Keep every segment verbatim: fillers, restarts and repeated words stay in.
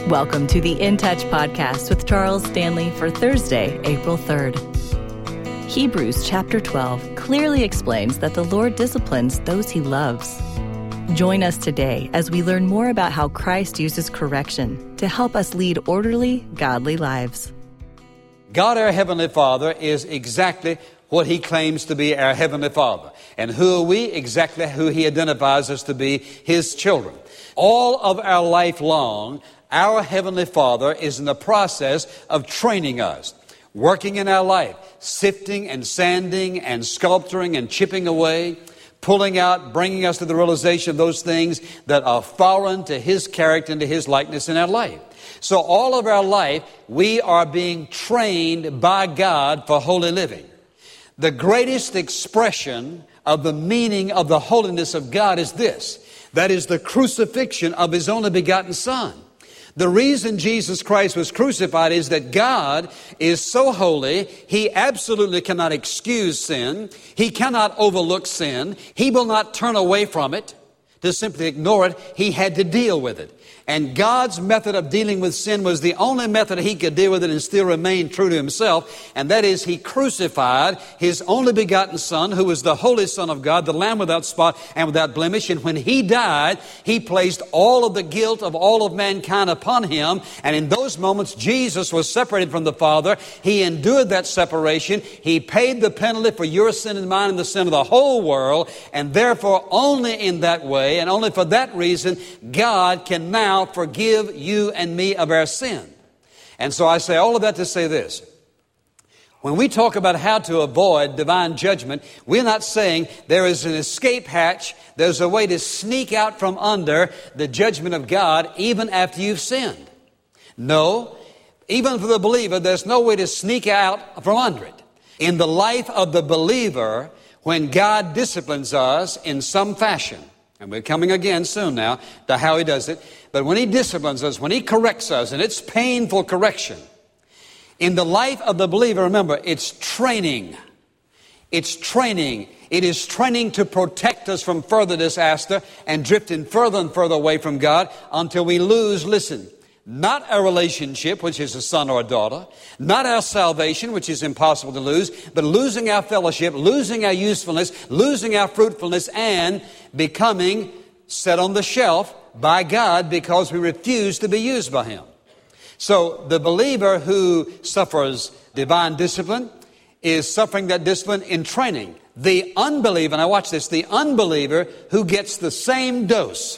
Welcome to the In Touch podcast with Charles Stanley for Thursday, April third. Hebrews chapter twelve clearly explains that the Lord disciplines those he loves. Join us today as we learn more about how Christ uses correction to help us lead orderly, godly lives. God, our Heavenly Father, is exactly what He claims to be our Heavenly Father. And who are we? Exactly who He identifies us to be, His children. All of our life long, our Heavenly Father is in the process of training us, working in our life, sifting and sanding and sculpturing and chipping away, pulling out, bringing us to the realization of those things that are foreign to His character and to His likeness in our life. So all of our life, we are being trained by God for holy living. The greatest expression of the meaning of the holiness of God is this. That is the crucifixion of His only begotten Son. The reason Jesus Christ was crucified is that God is so holy, He absolutely cannot excuse sin. He cannot overlook sin. He will not turn away from it to simply ignore it. He had to deal with it. And God's method of dealing with sin was the only method He could deal with it and still remain true to Himself. And that is, He crucified His only begotten Son, who was the Holy Son of God, the Lamb without spot and without blemish. And when He died, He placed all of the guilt of all of mankind upon Him. And in those moments, Jesus was separated from the Father. He endured that separation. He paid the penalty for your sin and mine and the sin of the whole world. And therefore, only in that way and only for that reason, God can now forgive you and me of our sin. And so I say all of that to say this. When we talk about how to avoid divine judgment, we're not saying there is an escape hatch, there's a way to sneak out from under the judgment of God even after you've sinned. No, even for the believer, there's no way to sneak out from under it. In the life of the believer, when God disciplines us in some fashion, and we're coming again soon now to how He does it. But when He disciplines us, when He corrects us, and it's painful correction, in the life of the believer, remember, it's training. It's training. It is training to protect us from further disaster and drifting further and further away from God until we lose, listen, not our relationship, which is a son or a daughter, not our salvation, which is impossible to lose, but losing our fellowship, losing our usefulness, losing our fruitfulness, and becoming set on the shelf by God because we refuse to be used by Him. So the believer who suffers divine discipline is suffering that discipline in training. The unbeliever, now watch this, the unbeliever who gets the same dose,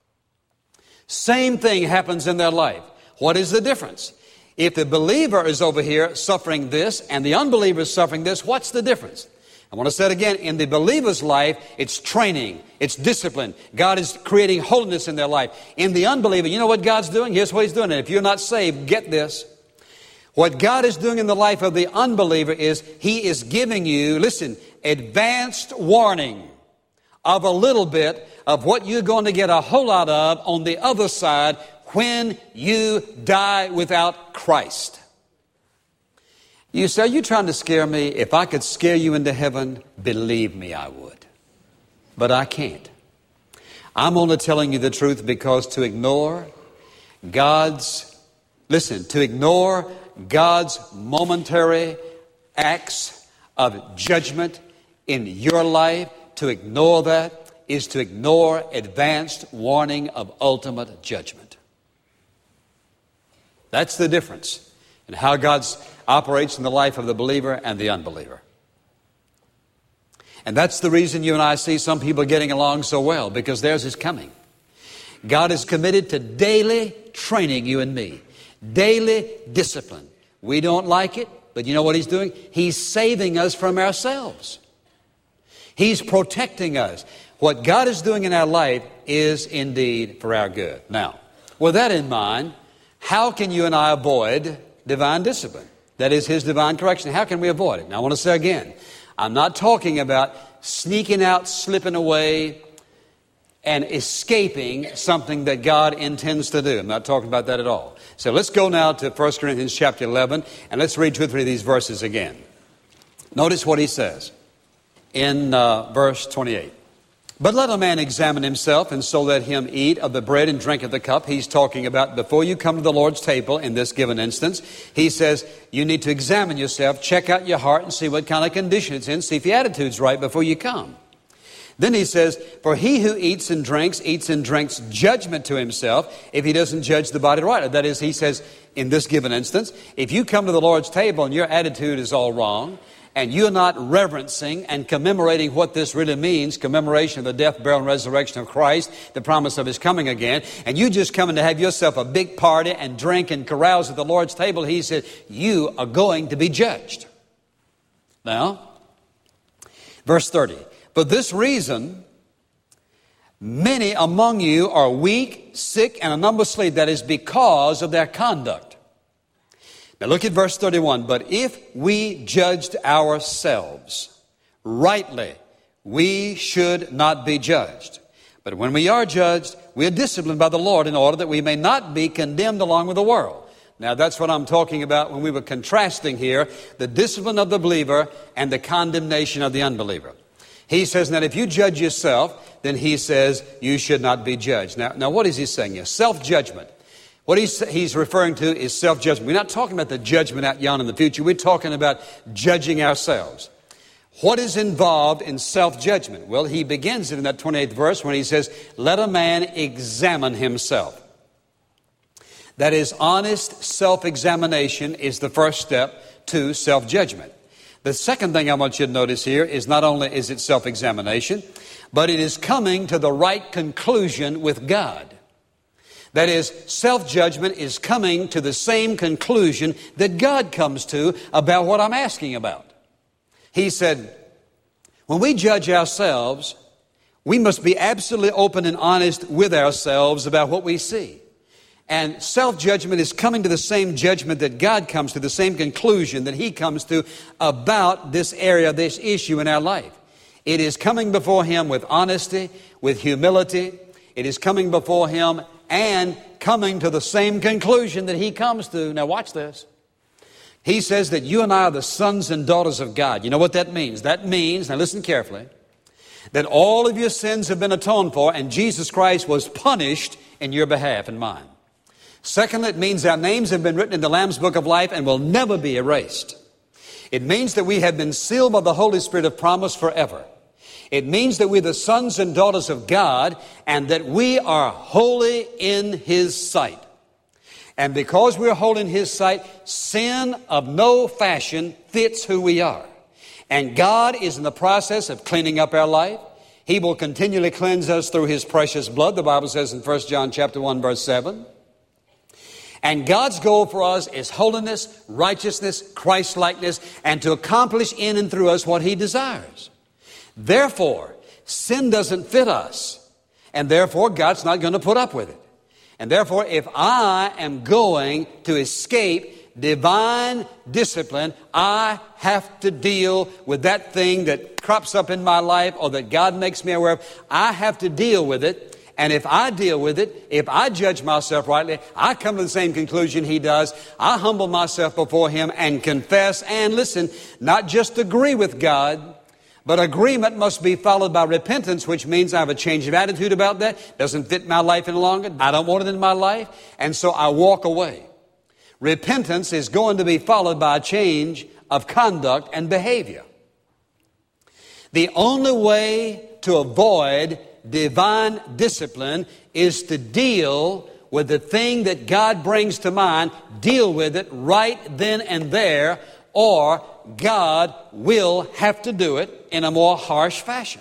same thing happens in their life. What is the difference? If the believer is over here suffering this and the unbeliever is suffering this, what's the difference? I want to say it again. In the believer's life, it's training. It's discipline. God is creating holiness in their life. In the unbeliever, you know what God's doing? Here's what He's doing. And if you're not saved, get this. What God is doing in the life of the unbeliever is He is giving you, listen, advanced warning of a little bit of what you're going to get a whole lot of on the other side when you die without Christ. You say, are you trying to scare me? If I could scare you into heaven, believe me, I would. But I can't. I'm only telling you the truth because to ignore God's, listen, to ignore God's momentary acts of judgment in your life, to ignore that is to ignore advanced warning of ultimate judgment. That's the difference in how God operates in the life of the believer and the unbeliever. And that's the reason you and I see some people getting along so well, because theirs is coming. God is committed to daily training you and me, daily discipline. We don't like it, but you know what He's doing? He's saving us from ourselves. He's protecting us. What God is doing in our life is indeed for our good. Now, with that in mind, how can you and I avoid divine discipline? That is His divine correction. How can we avoid it? Now, I want to say again, I'm not talking about sneaking out, slipping away, and escaping something that God intends to do. I'm not talking about that at all. So let's go now to First Corinthians chapter eleven, and let's read two or three of these verses again. Notice what he says in uh, verse twenty-eight. But let a man examine himself, and so let him eat of the bread and drink of the cup. He's talking about before you come to the Lord's table in this given instance. He says you need to examine yourself, check out your heart and see what kind of condition it's in, see if your attitude's right before you come. Then he says, for he who eats and drinks, eats and drinks judgment to himself if he doesn't judge the body rightly. That is, he says, in this given instance, if you come to the Lord's table and your attitude is all wrong, and you're not reverencing and commemorating what this really means, commemoration of the death, burial, and resurrection of Christ, the promise of His coming again, and you just coming to have yourself a big party and drink and carouse at the Lord's table, he said, you are going to be judged. Now, verse thirty, for this reason, many among you are weak, sick, and a number asleep. That is because of their conduct. Now look at verse thirty-one. But if we judged ourselves rightly, we should not be judged. But when we are judged, we are disciplined by the Lord in order that we may not be condemned along with the world. Now that's what I'm talking about when we were contrasting here, the discipline of the believer and the condemnation of the unbeliever. He says that if you judge yourself, then he says you should not be judged. Now, now what is he saying here? Self-judgment. What he's, he's referring to is self-judgment. We're not talking about the judgment out yonder in the future. We're talking about judging ourselves. What is involved in self-judgment? Well, he begins it in that twenty-eighth verse when he says, let a man examine himself. That is, honest self-examination is the first step to self-judgment. The second thing I want you to notice here is not only is it self-examination, but it is coming to the right conclusion with God. That is, self-judgment is coming to the same conclusion that God comes to about what I'm asking about. He said, when we judge ourselves, we must be absolutely open and honest with ourselves about what we see. And self-judgment is coming to the same judgment that God comes to, the same conclusion that He comes to about this area, this issue in our life. It is coming before Him with honesty, with humility. It is coming before Him and coming to the same conclusion that He comes to. Now watch this. He says that you and I are the sons and daughters of God. You know what that means? That means, now listen carefully, that all of your sins have been atoned for and Jesus Christ was punished in your behalf and mine. Secondly, it means our names have been written in the Lamb's Book of Life and will never be erased. It means that we have been sealed by the Holy Spirit of promise forever. It means that we're the sons and daughters of God and that we are holy in His sight. And because we're holy in His sight, sin of no fashion fits who we are. And God is in the process of cleaning up our life. He will continually cleanse us through His precious blood. The Bible says in First John chapter one, verse seven. And God's goal for us is holiness, righteousness, Christ-likeness, and to accomplish in and through us what He desires. Therefore, sin doesn't fit us, and therefore God's not going to put up with it. And therefore, if I am going to escape divine discipline, I have to deal with that thing that crops up in my life or that God makes me aware of. I have to deal with it. And if I deal with it, if I judge myself rightly, I come to the same conclusion He does. I humble myself before Him and confess and listen, not just agree with God, but agreement must be followed by repentance, which means I have a change of attitude about that. Doesn't fit my life any longer. I don't want it in my life. And so I walk away. Repentance is going to be followed by a change of conduct and behavior. The only way to avoid divine discipline is to deal with the thing that God brings to mind, deal with it right then and there, or God will have to do it in a more harsh fashion.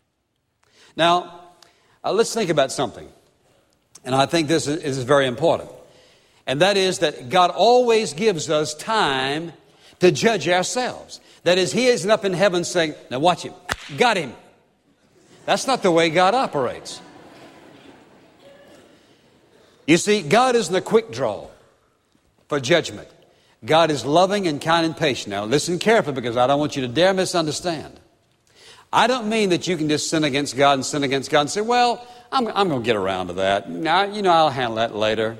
Now, uh, let's think about something. And I think this is, is very important. And that is that God always gives us time to judge ourselves. That is, He isn't up in heaven saying, now watch Him, got him. That's not the way God operates. You see, God isn't a quick draw for judgment. God is loving and kind and patient. Now, listen carefully because I don't want you to dare misunderstand. I don't mean that you can just sin against God and sin against God and say, well, I'm, I'm going to get around to that. Now, you know, I'll handle that later.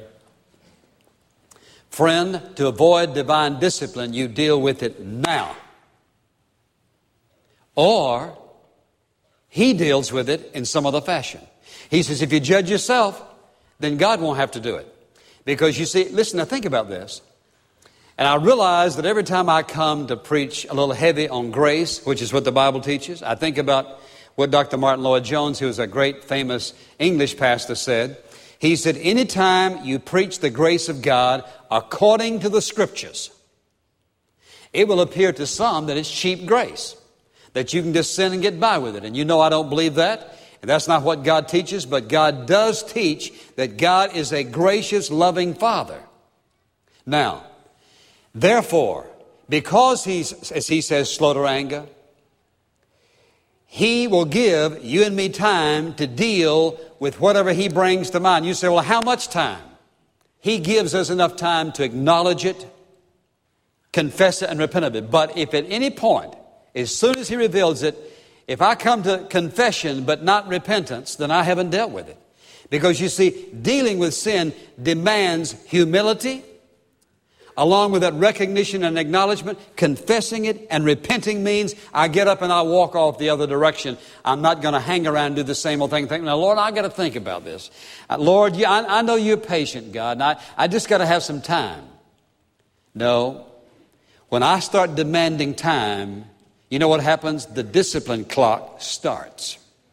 Friend, to avoid divine discipline, you deal with it now. Or He deals with it in some other fashion. He says, if you judge yourself, then God won't have to do it. Because you see, listen, now think about this. And I realize that every time I come to preach a little heavy on grace, which is what the Bible teaches, I think about what Doctor Martin Lloyd-Jones, who was a great famous English pastor, said. He said, anytime you preach the grace of God according to the Scriptures, it will appear to some that it's cheap grace, that you can just sin and get by with it. And you know I don't believe that. And that's not what God teaches, but God does teach that God is a gracious, loving Father. Now, therefore, because He's, as He says, slow to anger, He will give you and me time to deal with whatever He brings to mind. You say, well, how much time? He gives us enough time to acknowledge it, confess it, and repent of it. But if at any point, as soon as He reveals it, if I come to confession but not repentance, then I haven't dealt with it. Because you see, dealing with sin demands humility, along with that recognition and acknowledgement. Confessing it and repenting means I get up and I walk off the other direction. I'm not going to hang around and do the same old thing. Think, now, Lord, I got to think about this. Uh, Lord, yeah, I, I know you're patient, God, and I, I just got to have some time. No. When I start demanding time, you know what happens? The discipline clock starts.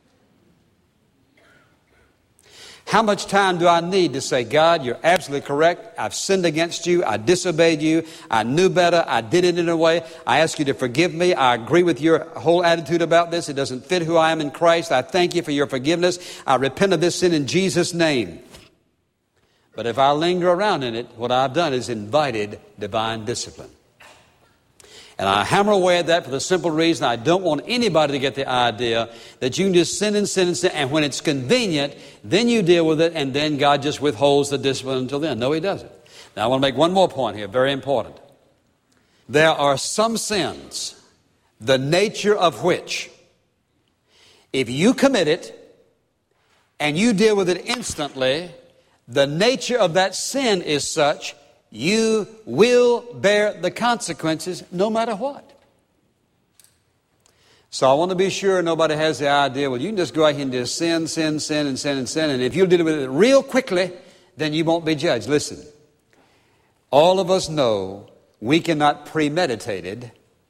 How much time do I need to say, God, you're absolutely correct. I've sinned against you. I disobeyed you. I knew better. I did it in a way. I ask you to forgive me. I agree with your whole attitude about this. It doesn't fit who I am in Christ. I thank you for your forgiveness. I repent of this sin in Jesus' name. But if I linger around in it, what I've done is invited divine discipline. And I hammer away at that for the simple reason I don't want anybody to get the idea that you can just sin and sin and sin, and when it's convenient, then you deal with it, and then God just withholds the discipline until then. No, He doesn't. Now, I want to make one more point here, very important. There are some sins, the nature of which, if you commit it and you deal with it instantly, the nature of that sin is such you will bear the consequences no matter what. So I want to be sure nobody has the idea, well, you can just go out here and just sin, sin, sin, and sin, and sin, and if you deal with it real quickly, then you won't be judged. Listen, all of us know we cannot premeditate it.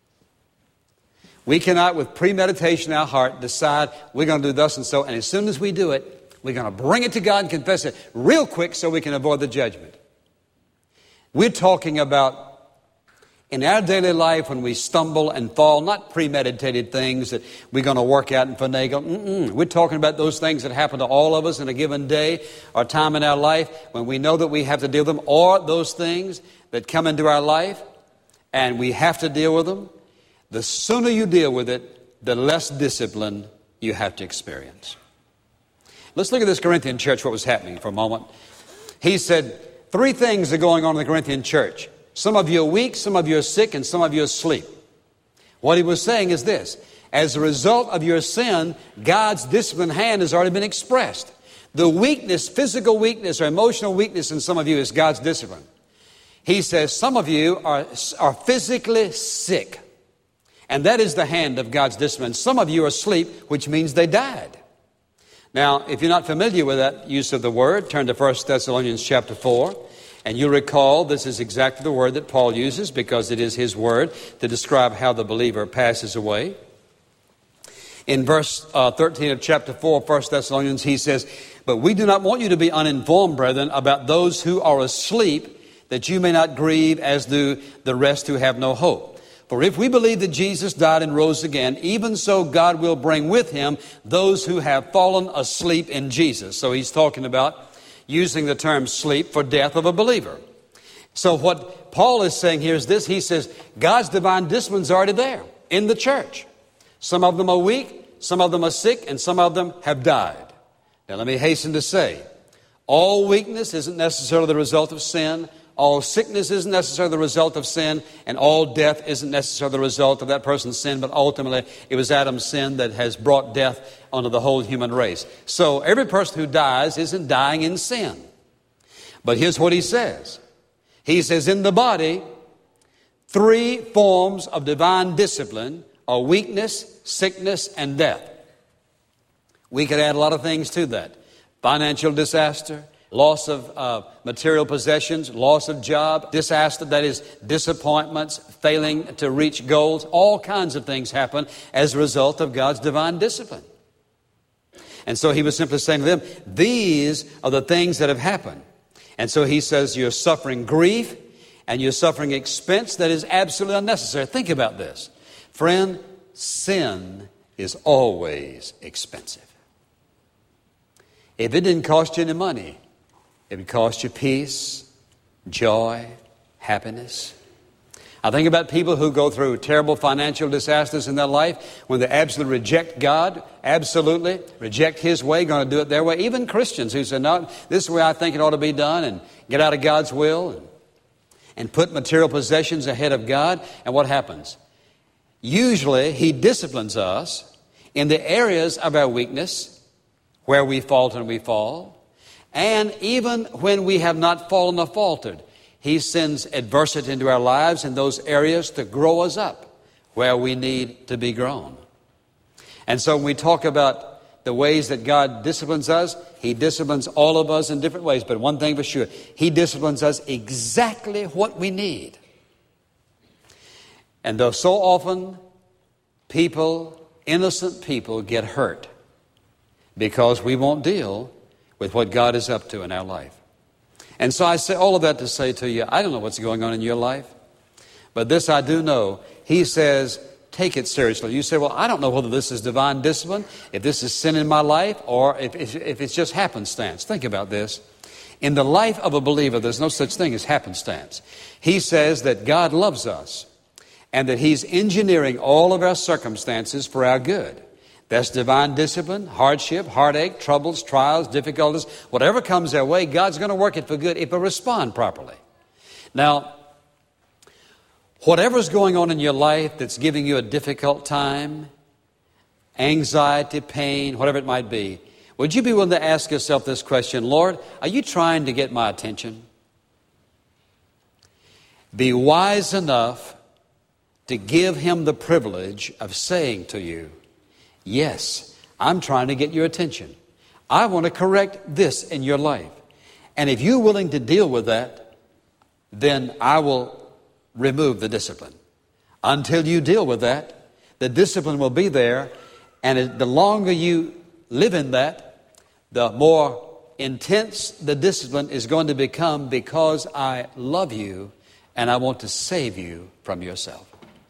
We cannot, with premeditation in our heart, decide we're going to do thus and so, and as soon as we do it, we're going to bring it to God and confess it real quick so we can avoid the judgment. We're talking about in our daily life when we stumble and fall, not premeditated things that we're going to work out and finagle. Mm-mm. We're talking about those things that happen to all of us in a given day or time in our life when we know that we have to deal with them, or those things that come into our life and we have to deal with them. The sooner you deal with it, the less discipline you have to experience. Let's look at this Corinthian church, what was happening for a moment. He said, three things are going on in the Corinthian church. Some of you are weak, some of you are sick, and some of you are asleep. What he was saying is this: as a result of your sin, God's disciplined hand has already been expressed. The weakness, physical weakness or emotional weakness in some of you is God's discipline. He says some of you are, are physically sick, and that is the hand of God's discipline. Some of you are asleep, which means they died. Now, if you're not familiar with that use of the word, turn to First Thessalonians chapter four, and you'll recall this is exactly the word that Paul uses because it is his word to describe how the believer passes away. In verse uh, thirteen of chapter four, First Thessalonians, he says, "But we do not want you to be uninformed, brethren, about those who are asleep, that you may not grieve as do the rest who have no hope. For if we believe that Jesus died and rose again, even so God will bring with Him those who have fallen asleep in Jesus." So he's talking about using the term sleep for death of a believer. So what Paul is saying here is this. He says God's divine discipline is already there in the church. Some of them are weak, some of them are sick, and some of them have died. Now let me hasten to say, all weakness isn't necessarily the result of sin. All sickness isn't necessarily the result of sin, and all death isn't necessarily the result of that person's sin, but ultimately it was Adam's sin that has brought death onto the whole human race. So every person who dies isn't dying in sin. But here's what he says. He says in the body, three forms of divine discipline are weakness, sickness, and death. We could add a lot of things to that. Financial disaster, loss of uh, material possessions, loss of job, disaster, that is disappointments, failing to reach goals. All kinds of things happen as a result of God's divine discipline. And so he was simply saying to them, these are the things that have happened. And so he says, you're suffering grief and you're suffering expense that is absolutely unnecessary. Think about this. Friend, sin is always expensive. If it didn't cost you any money, it would cost you peace, joy, happiness. I think about people who go through terrible financial disasters in their life when they absolutely reject God, absolutely reject His way, going to do it their way. Even Christians who say, no, this is the way I think it ought to be done, and get out of God's will and, and put material possessions ahead of God. And what happens? Usually He disciplines us in the areas of our weakness, where we falter and we fall. And even when we have not fallen or faltered, He sends adversity into our lives in those areas to grow us up where we need to be grown. And so when we talk about the ways that God disciplines us, He disciplines all of us in different ways. But one thing for sure, He disciplines us exactly what we need. And though so often people, innocent people, get hurt because we won't deal with what God is up to in our life. And so I say all of that to say to you, I don't know what's going on in your life, but this I do know. He says, take it seriously. You say, well, I don't know whether this is divine discipline, if this is sin in my life, or if, if, if it's just happenstance. Think about this. In the life of a believer, there's no such thing as happenstance. He says that God loves us and that He's engineering all of our circumstances for our good. That's divine discipline, hardship, heartache, troubles, trials, difficulties. Whatever comes our way, God's going to work it for good if we respond properly. Now, whatever's going on in your life that's giving you a difficult time, anxiety, pain, whatever it might be, would you be willing to ask yourself this question, Lord, are you trying to get my attention? Be wise enough to give Him the privilege of saying to you, yes, I'm trying to get your attention. I want to correct this in your life. And if you're willing to deal with that, then I will remove the discipline. Until you deal with that, the discipline will be there. And the longer you live in that, the more intense the discipline is going to become, because I love you and I want to save you from yourself.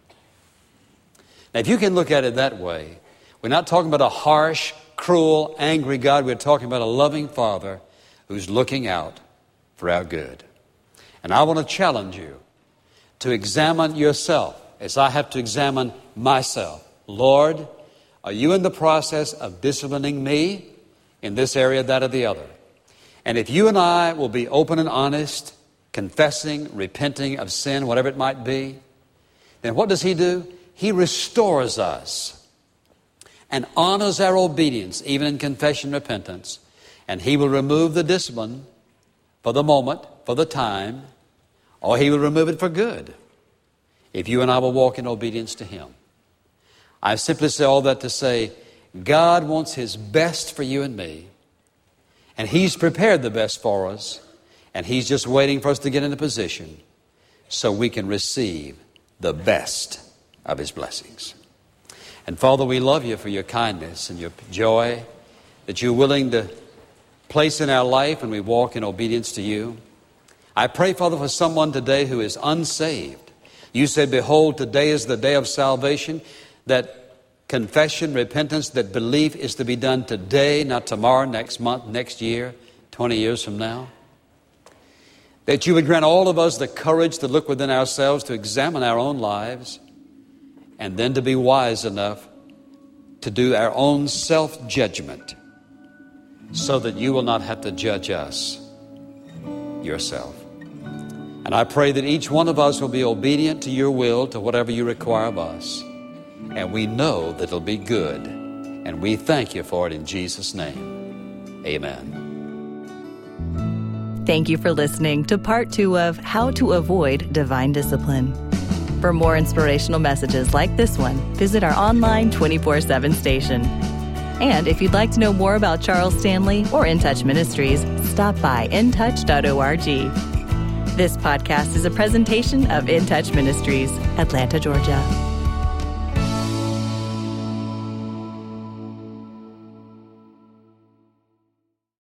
Now, if you can look at it that way, we're not talking about a harsh, cruel, angry God. We're talking about a loving Father who's looking out for our good. And I want to challenge you to examine yourself as I have to examine myself. Lord, are you in the process of disciplining me in this area, that, or the other? And if you and I will be open and honest, confessing, repenting of sin, whatever it might be, then what does He do? He restores us and honors our obedience, even in confession and repentance. And He will remove the discipline for the moment, for the time, or He will remove it for good, if you and I will walk in obedience to Him. I simply say all that to say, God wants His best for you and me, and He's prepared the best for us, and He's just waiting for us to get in a position so we can receive the best of His blessings. And Father, we love You for Your kindness and Your joy that You're willing to place in our life when we walk in obedience to You. I pray, Father, for someone today who is unsaved. You said, behold, today is the day of salvation, that confession, repentance, that belief is to be done today, not tomorrow, next month, next year, twenty years from now. That You would grant all of us the courage to look within ourselves, to examine our own lives, and then to be wise enough to do our own self-judgment so that You will not have to judge us Yourself. And I pray that each one of us will be obedient to Your will, to whatever You require of us. And we know that it'll be good. And we thank You for it in Jesus' name. Amen. Thank you for listening to part two of How to Avoid Divine Discipline. For more inspirational messages like this one, visit our online twenty-four seven station. And if you'd like to know more about Charles Stanley or In Touch Ministries, stop by in touch dot org. This podcast is a presentation of In Touch Ministries, Atlanta, Georgia.